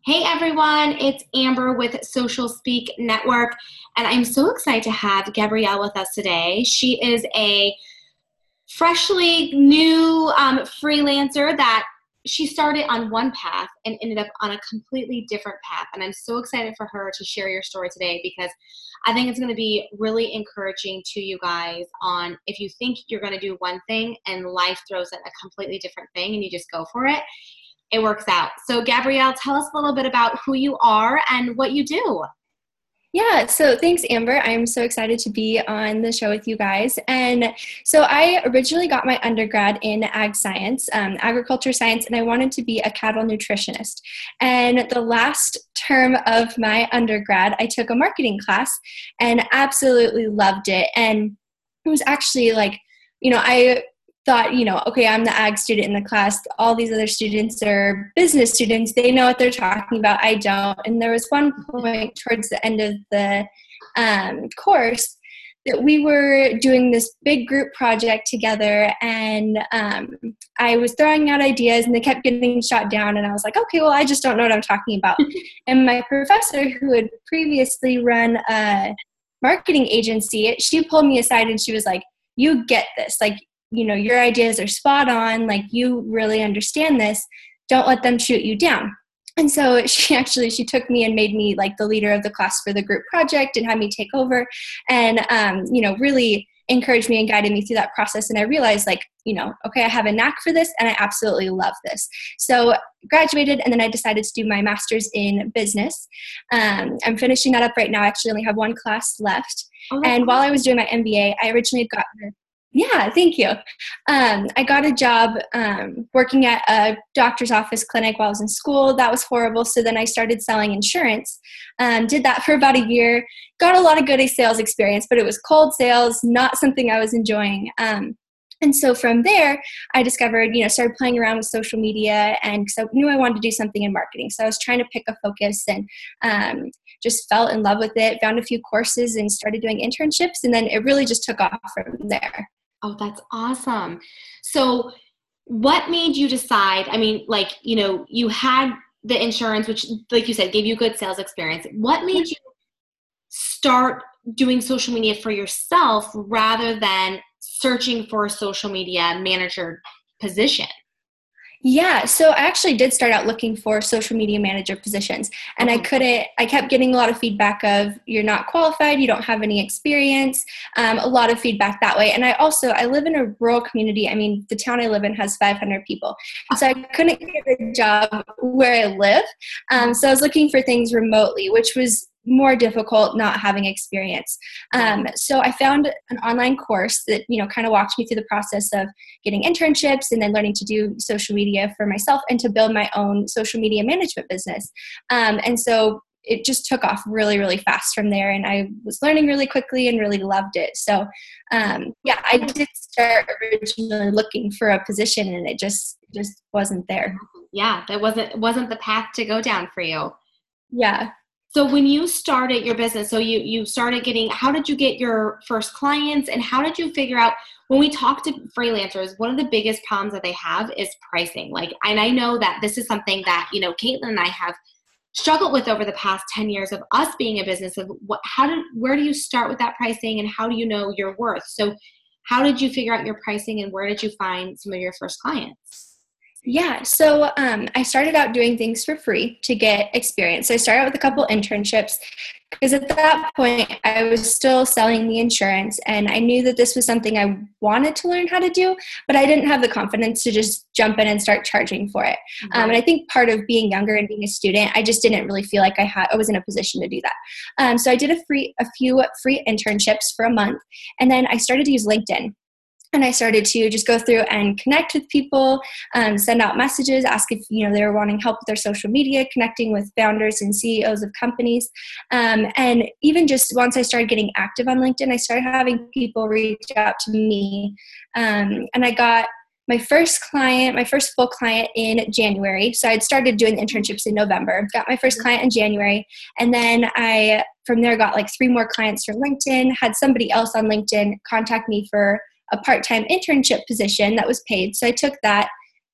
Hey everyone, it's Amber with Social Speak Network, and I'm so excited to have Gabrielle with us today. She is a freshly new freelancer that she started on one path and ended up on a completely different path. And I'm so excited for her to share your story today because I think it's going to be really encouraging to you guys on if you think you're going to do one thing and life throws in a completely different thing and you just go for it, it works out. So Gabrielle, tell us a little bit about who you are and what you do. Yeah, so thanks, Amber. I'm so excited to be on the show with you guys. And so I originally got my undergrad in ag science, agriculture science, and I wanted to be a cattle nutritionist. And the last term of my undergrad, I took a marketing class and absolutely loved it. And it was actually like, I thought, okay, I'm the ag student in the class. All these other students are business students. They know what they're talking about. I don't. And there was one point towards the end of the course that we were doing this big group project together, and I was throwing out ideas and they kept getting shot down, and I was like, okay, well, I just don't know what I'm talking about. And my professor, who had previously run a marketing agency, she pulled me aside and she was like, you get this. Like, your ideas are spot on. Like, you really understand this. Don't let them shoot you down. And so she took me and made me like the leader of the class for the group project and had me take over and, really encouraged me and guided me through that process. And I realized like, okay, I have a knack for this and I absolutely love this. So graduated, and then I decided to do my master's in business. I'm finishing that up right now. I actually only have one class left. Oh, and while I was doing my MBA, I originally got yeah, thank you. I got a job working at a doctor's office clinic while I was in school. That was horrible. So then I started selling insurance. Did that for about a year. Got a lot of good sales experience, but it was cold sales, not something I was enjoying. And so from there, I discovered, started playing around with social media, and so I knew I wanted to do something in marketing. So I was trying to pick a focus and just fell in love with it, found a few courses and started doing internships. And then it really just took off from there. Oh, that's awesome. So what made you decide? I mean, like, you had the insurance, which, like you said, gave you good sales experience. What made you start doing social media for yourself rather than searching for a social media manager position? Yeah, so I actually did start out looking for social media manager positions, and I kept getting a lot of feedback of, you're not qualified, you don't have any experience, a lot of feedback that way. And I live in a rural community. I mean, the town I live in has 500 people. So I couldn't get a job where I live. So I was looking for things remotely, which was more difficult not having experience. So I found an online course that, kind of walked me through the process of getting internships and then learning to do social media for myself and to build my own social media management business. And so it just took off really, really fast from there. And I was learning really quickly and really loved it. So I did start originally looking for a position, and it just wasn't there. Yeah, that wasn't the path to go down for you. Yeah. So when you started your business, so you started how did you get your first clients, and how did you figure out, when we talk to freelancers, one of the biggest problems that they have is pricing. And I know that this is something that, Caitlin and I have struggled with over the past 10 years of us being a business of where do you start with that pricing, and how do you know your worth? So how did you figure out your pricing, and where did you find some of your first clients? Yeah, so I started out doing things for free to get experience. So I started out with a couple internships because at that point I was still selling the insurance, and I knew that this was something I wanted to learn how to do, but I didn't have the confidence to just jump in and start charging for it. And I think part of being younger and being a student, I just didn't really feel like I was in a position to do that. So I did a few free internships for a month, and then I started to use LinkedIn. And I started to just go through and connect with people, send out messages, ask if they were wanting help with their social media, connecting with founders and CEOs of companies. And even just once I started getting active on LinkedIn, I started having people reach out to me. And I got my first full client in January. So I'd started doing the internships in November, got my first client in January. And then from there, got like 3 more clients from LinkedIn, had somebody else on LinkedIn contact me for a part-time internship position that was paid. So I took that,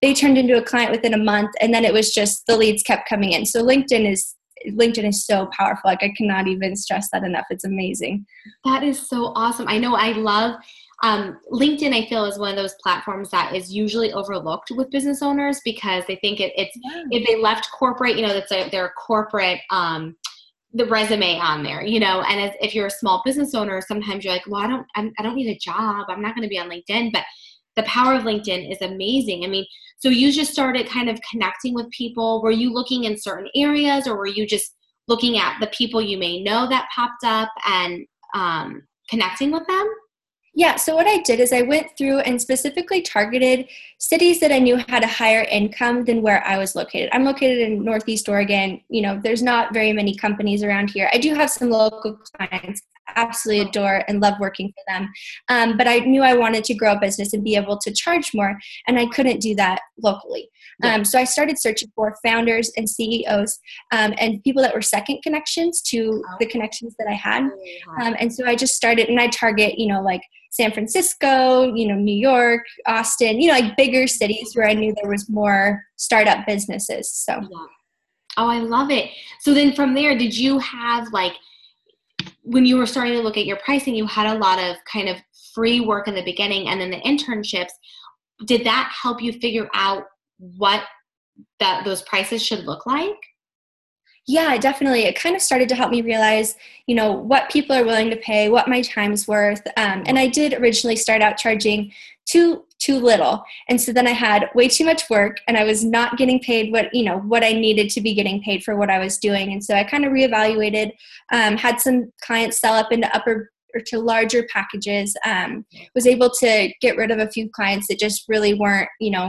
they turned into a client within a month, and then it was just the leads kept coming in. So LinkedIn is so powerful. Like, I cannot even stress that enough. It's amazing. That is so awesome. I know, I love LinkedIn. I feel is one of those platforms that is usually overlooked with business owners because they think it's if they left corporate, that's their corporate the resume on there, and if you're a small business owner, sometimes you're like, well, I don't need a job. I'm not going to be on LinkedIn, but the power of LinkedIn is amazing. I mean, so you just started kind of connecting with people. Were you looking in certain areas, or were you just looking at the people you may know that popped up and connecting with them? Yeah, so what I did is I went through and specifically targeted cities that I knew had a higher income than where I was located. I'm located in Northeast Oregon. There's not very many companies around here. I do have some local clients, absolutely adore and love working for them. But I knew I wanted to grow a business and be able to charge more, and I couldn't do that locally. So I started searching for founders and CEOs and people that were second connections to the connections that I had. And so I just started, and I target, like San Francisco, New York, Austin, like bigger cities where I knew there was more startup businesses. So. Yeah. Oh, I love it. So then from there, did you have when you were starting to look at your pricing, you had a lot of kind of free work in the beginning, and then the internships, did that help you figure out what those prices should look like? Yeah, definitely. It kind of started to help me realize, what people are willing to pay, what my time's worth. And I did originally start out charging too little. And so then I had way too much work, and I was not getting paid what I needed to be getting paid for what I was doing. And so I kind of reevaluated, had some clients sell up into upper or to larger packages, was able to get rid of a few clients that just really weren't,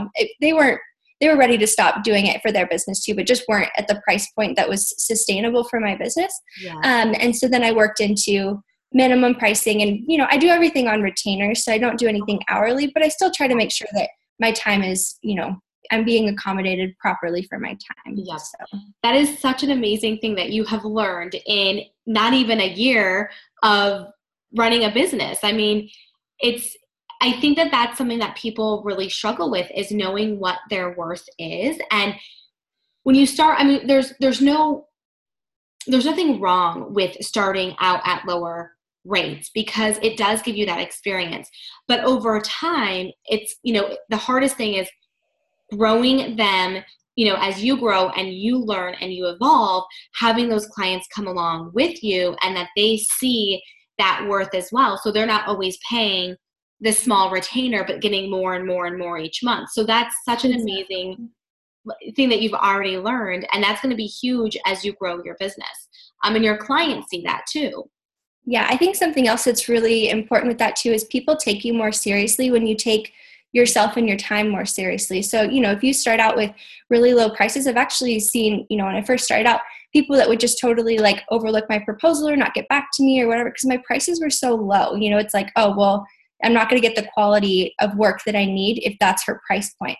they were ready to stop doing it for their business too, but just weren't at the price point that was sustainable for my business. Yeah. And so then I worked into minimum pricing, and, I do everything on retainer, so I don't do anything hourly, but I still try to make sure that my time is, I'm being accommodated properly for my time. Yeah. So. That is such an amazing thing that you have learned in not even a year of running a business. I mean, I think that that's something that people really struggle with, is knowing what their worth is. And when you start, I mean, there's nothing wrong with starting out at lower rates, because it does give you that experience. But over time, it's, the hardest thing is growing them, as you grow and you learn and you evolve, having those clients come along with you, and that they see that worth as well. So they're not always paying the small retainer, but getting more and more and more each month. So that's such an amazing thing that you've already learned. And that's going to be huge as you grow your business. And your clients see that too. Yeah, I think something else that's really important with that too is people take you more seriously when you take yourself and your time more seriously. So, if you start out with really low prices, I've actually seen, when I first started out, people that would just totally overlook my proposal or not get back to me or whatever, because my prices were so low. It's like, oh, well, I'm not going to get the quality of work that I need if that's her price point.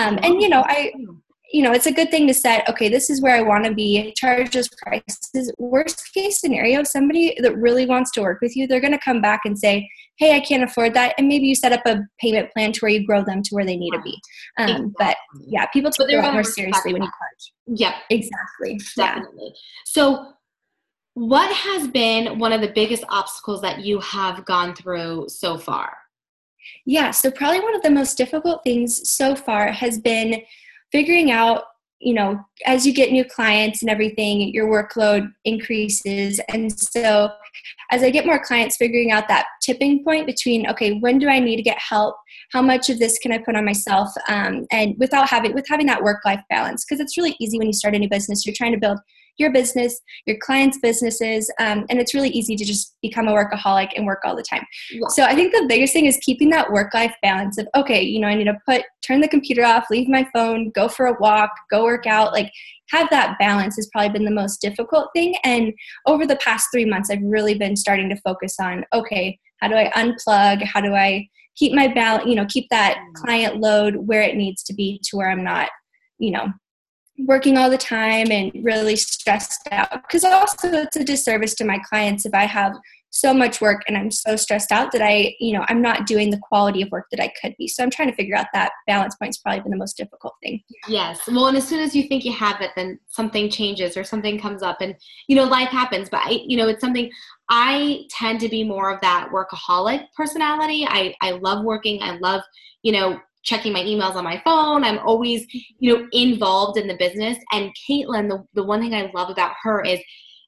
It's a good thing to set, okay, this is where I want to be, charge those prices. Worst case scenario, somebody that really wants to work with you, they're going to come back and say, hey, I can't afford that. And maybe you set up a payment plan to where you grow them to where they need to be. But yeah, people take it a lot more seriously when you charge. Yep. Exactly. Definitely. Yeah. So what has been one of the biggest obstacles that you have gone through so far? Yeah, so probably one of the most difficult things so far has been figuring out, as you get new clients and everything, your workload increases. And so as I get more clients, figuring out that tipping point between, okay, when do I need to get help? How much of this can I put on myself? And with having that work-life balance, because it's really easy when you start a new business, you're trying to build your business, your clients' businesses, and it's really easy to just become a workaholic and work all the time. Yeah. So I think the biggest thing is keeping that work-life balance of, okay, I need to turn the computer off, leave my phone, go for a walk, go work out, have that balance has probably been the most difficult thing. And over the past 3 months, I've really been starting to focus on, okay, how do I unplug? How do I keep my balance, keep that client load where it needs to be to where I'm not, working all the time and really stressed out, because also it's a disservice to my clients if I have so much work and I'm so stressed out that I'm not doing the quality of work that I could be. So I'm trying to figure out that balance point's probably been the most difficult thing. Yes. Well, and as soon as you think you have it, then something changes or something comes up and, life happens. But, it's something I tend to be more of that workaholic personality. I love working. I love, checking my emails on my phone. I'm always, involved in the business. And Caitlin, the one thing I love about her is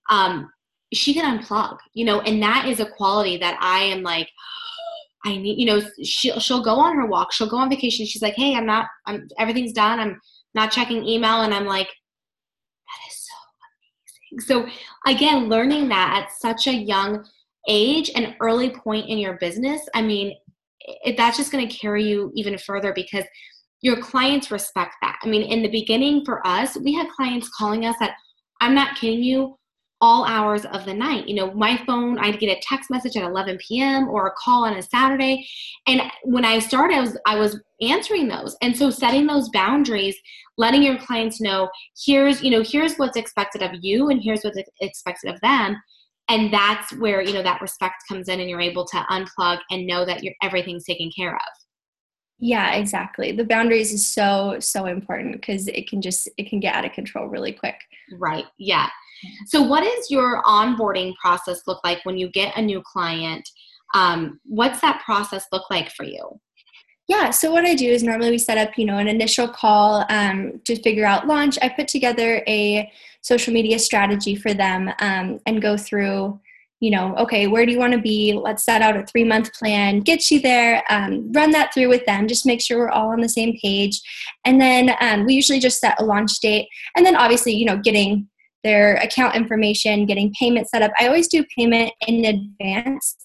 she can unplug, and that is a quality that I am like, I need, she'll go on her walk. She'll go on vacation. She's like, hey, everything's done. I'm not checking email. And I'm like, that is so amazing. So again, learning that at such a young age and early point in your business, I mean, that's just going to carry you even further because your clients respect that. I mean, in the beginning for us, we had clients calling us at, I'm not kidding you, all hours of the night. My phone, I'd get a text message at 11 p.m. or a call on a Saturday. And when I started, I was answering those. And so setting those boundaries, letting your clients know, here's what's expected of you and here's what's expected of them. And that's where, that respect comes in and you're able to unplug and know that everything's taken care of. Yeah, exactly. The boundaries is so, so important because it can get out of control really quick. Right. Yeah. So what does your onboarding process look like when you get a new client? What's that process look like for you? Yeah, so what I do is normally we set up, an initial call to figure out launch. I put together a social media strategy for them and go through, okay, where do you want to be? Let's set out a 3-month plan, get you there, run that through with them, just make sure we're all on the same page. And then we usually just set a launch date. And then obviously, getting their account information, getting payment set up. I always do payment in advance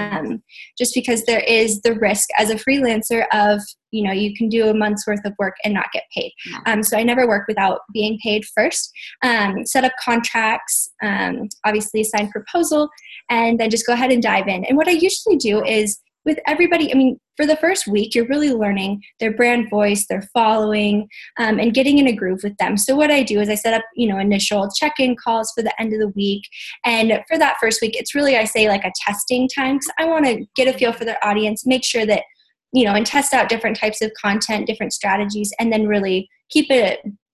just because there is the risk as a freelancer of, you can do a month's worth of work and not get paid. So I never work without being paid first. Set up contracts, obviously sign proposal, and then just go ahead and dive in. And what I usually do is with everybody, for the first week, you're really learning their brand voice, their following, and getting in a groove with them. So what I do is I set up, initial check-in calls for the end of the week. And for that first week, it's really, I say, like a testing time because I want to get a feel for their audience, make sure that, and test out different types of content, different strategies, and then really keep a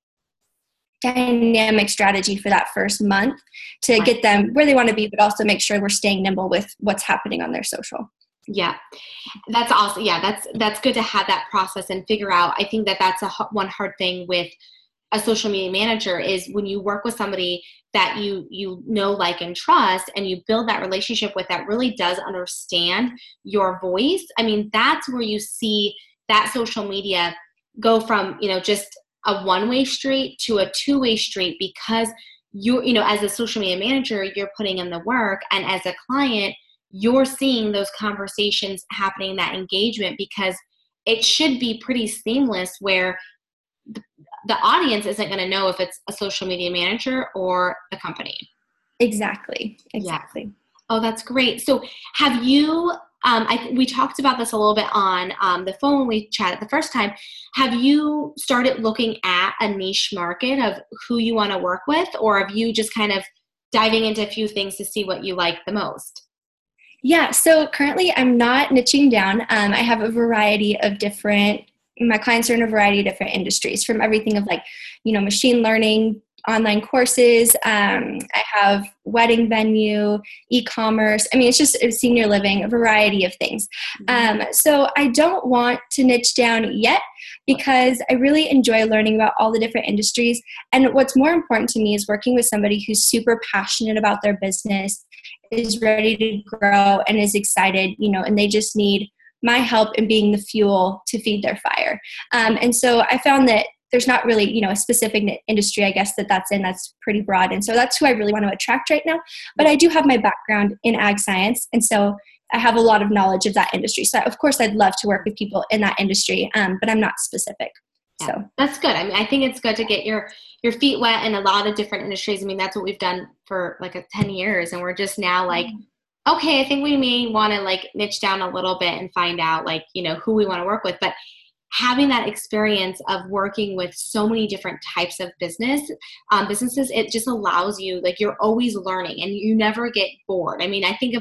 dynamic strategy for that first month to get them where they want to be, but also make sure we're staying nimble with what's happening on their social. Yeah, that's awesome. Yeah, that's good to have that process and figure out. I think that's one hard thing with a social media manager is when you work with somebody that you know, like, and trust, and you build that relationship with that really does understand your voice. That's where you see that social media go from, just a one-way street to a two-way street because as a social media manager, you're putting in the work, and as a client, you're seeing those conversations happening, that engagement, because it should be pretty seamless where the audience isn't going to know if it's a social media manager or the company. Exactly. Yeah. Oh, that's great. So have you, we talked about this a little bit on the phone when we chatted the first time. Have you started looking at a niche market of who you want to work with, or have you just kind of diving into a few things to see what you like the most? Yeah, so currently I'm not niching down. I have a variety of my clients are in a variety of different industries, from everything of machine learning, online courses. I have wedding venue, e-commerce. It's just senior living, a variety of things. So I don't want to niche down yet because I really enjoy learning about all the different industries. And what's more important to me is working with somebody who's super passionate about their business, is ready to grow, and is excited, and they just need my help in being the fuel to feed their fire. And so I found that there's not really, a specific industry, I guess, that's pretty broad. And so that's who I really want to attract right now. But I do have my background in ag science. And so I have a lot of knowledge of that industry. So of course I'd love to work with people in that industry, but I'm not specific. Yeah, so that's good. I think it's good to get your feet wet in a lot of different industries. That's what we've done for 10 years. And we're just now okay, I think we may want to niche down a little bit and find out who we want to work with. But having that experience of working with so many different types of businesses, it just allows you, you're always learning and you never get bored. I think of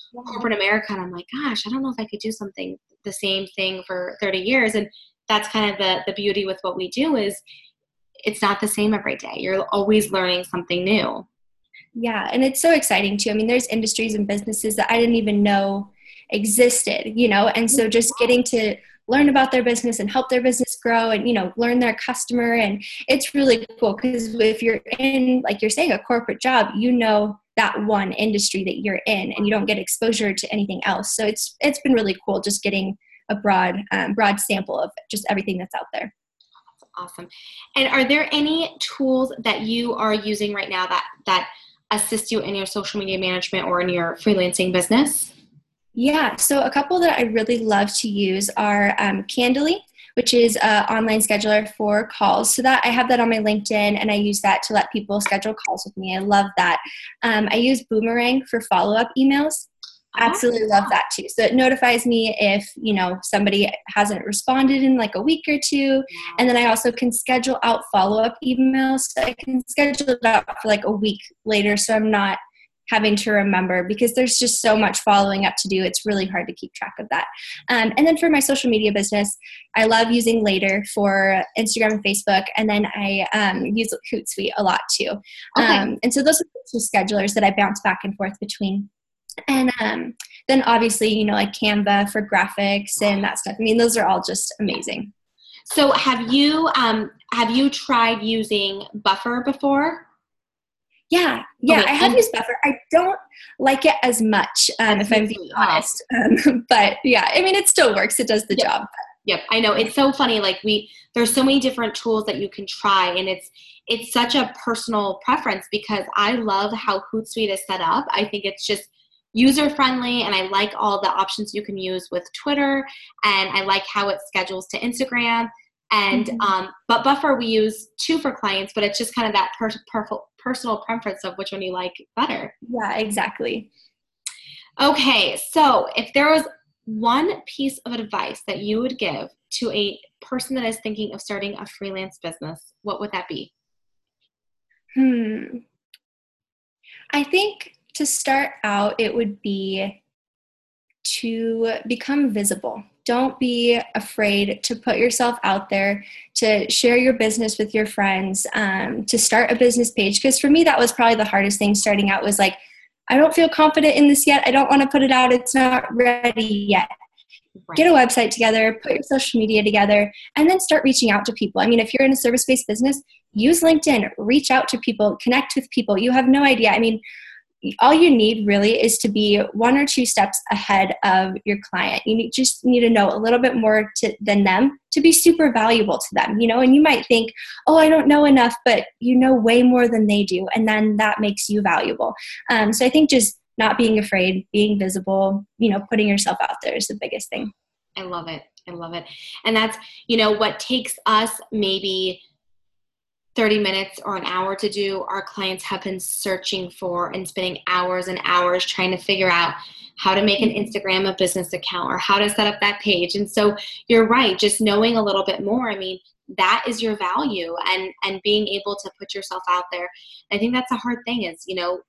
corporate America. And I'm like, gosh, I don't know if I could do the same thing for 30 years. And that's kind of the beauty with what we do is it's not the same every day. You're always learning something new. Yeah. And it's so exciting too. I mean, there's industries and businesses that I didn't even know existed, and so just getting to learn about their business and help their business grow and, learn their customer. And it's really cool because if you're in, like you're saying, a corporate job, that one industry that you're in and you don't get exposure to anything else. So it's been really cool just getting a broad sample of just everything that's out there. Awesome. And are there any tools that you are using right now that assist you in your social media management or in your freelancing business? Yeah, so a couple that I really love to use are Candly, which is an online scheduler for calls. So that I have that on my LinkedIn, and I use that to let people schedule calls with me. I love that. I use Boomerang for follow-up emails. Absolutely love that too. So it notifies me if, somebody hasn't responded in like a week or two. And then I also can schedule out follow-up emails. So I can schedule it out for like a week later. So I'm not having to remember because there's just so much following up to do. It's really hard to keep track of that. And then for my social media business, I love using Later for Instagram and Facebook. And then I use Hootsuite a lot too. Okay. And so those are the two schedulers that I bounce back and forth between. And then obviously, like Canva for graphics and that stuff. I mean, those are all just amazing. So have you tried using Buffer before? Yeah, okay. I have used Buffer. I don't like it as much, if I'm being honest. But yeah, I mean, it still works. It does the job. Yep, I know. It's so funny. Like there's so many different tools that you can try, and it's such a personal preference because I love how Hootsuite is set up. I think it's just user friendly, and I like all the options you can use with Twitter, and I like how it schedules to Instagram. And but Buffer we use too for clients, but it's just kind of that personal preference of which one you like better. Yeah, exactly. Okay, so if there was one piece of advice that you would give to a person that is thinking of starting a freelance business, what would that be? I think to start out, it would be to become visible. Don't be afraid to put yourself out there, to share your business with your friends, to start a business page. Because for me, that was probably the hardest thing starting out was like, I don't feel confident in this yet. I don't want to put it out. It's not ready yet. Right. Get a website together, put your social media together, and then start reaching out to people. I mean, if you're in a service-based business, use LinkedIn, reach out to people, connect with people. You have no idea. I mean, all you need really is to be one or two steps ahead of your client. You just need to know a little bit more than them to be super valuable to them, and you might think, oh, I don't know enough, but you know way more than they do. And then that makes you valuable. So I think just not being afraid, being visible, putting yourself out there is the biggest thing. I love it. And that's, what takes us maybe 30 minutes or an hour to do, our clients have been searching for and spending hours and hours trying to figure out how to make an Instagram a business account or how to set up that page. And so you're right, just knowing a little bit more, I mean, that is your value and being able to put yourself out there. I think that's a hard thing is,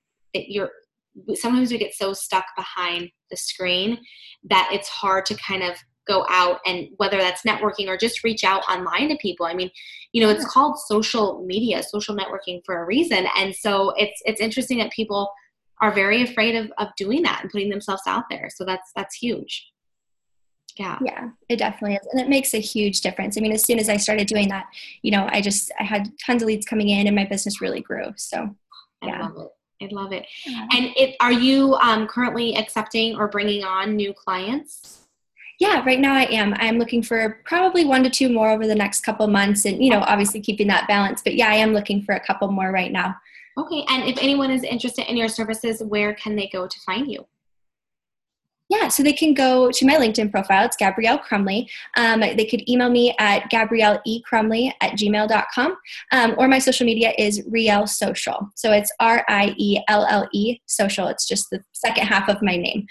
sometimes we get so stuck behind the screen that it's hard to kind of go out and whether that's networking or just reach out online to people. I mean, it's called social media, social networking for a reason. And so it's interesting that people are very afraid of doing that and putting themselves out there. So that's huge. Yeah. Yeah, it definitely is. And it makes a huge difference. I mean, as soon as I started doing that, I had tons of leads coming in and my business really grew. So yeah. I love it. Yeah. And are you currently accepting or bringing on new clients? Yeah, right now I am. I'm looking for probably 1 to 2 more over the next couple months and, obviously keeping that balance. But yeah, I am looking for a couple more right now. Okay. And if anyone is interested in your services, where can they go to find you? Yeah, so they can go to my LinkedIn profile. It's Gabrielle Crumley. They could email me at gabriellecrumley@gmail.com. Or my social media is Rielle Social. So it's RIELLE Social. It's just the second half of my name.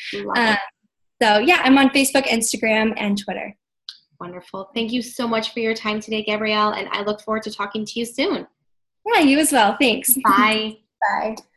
So yeah, I'm on Facebook, Instagram, and Twitter. Wonderful. Thank you so much for your time today, Gabrielle, and I look forward to talking to you soon. Yeah, you as well. Thanks. Bye. Bye.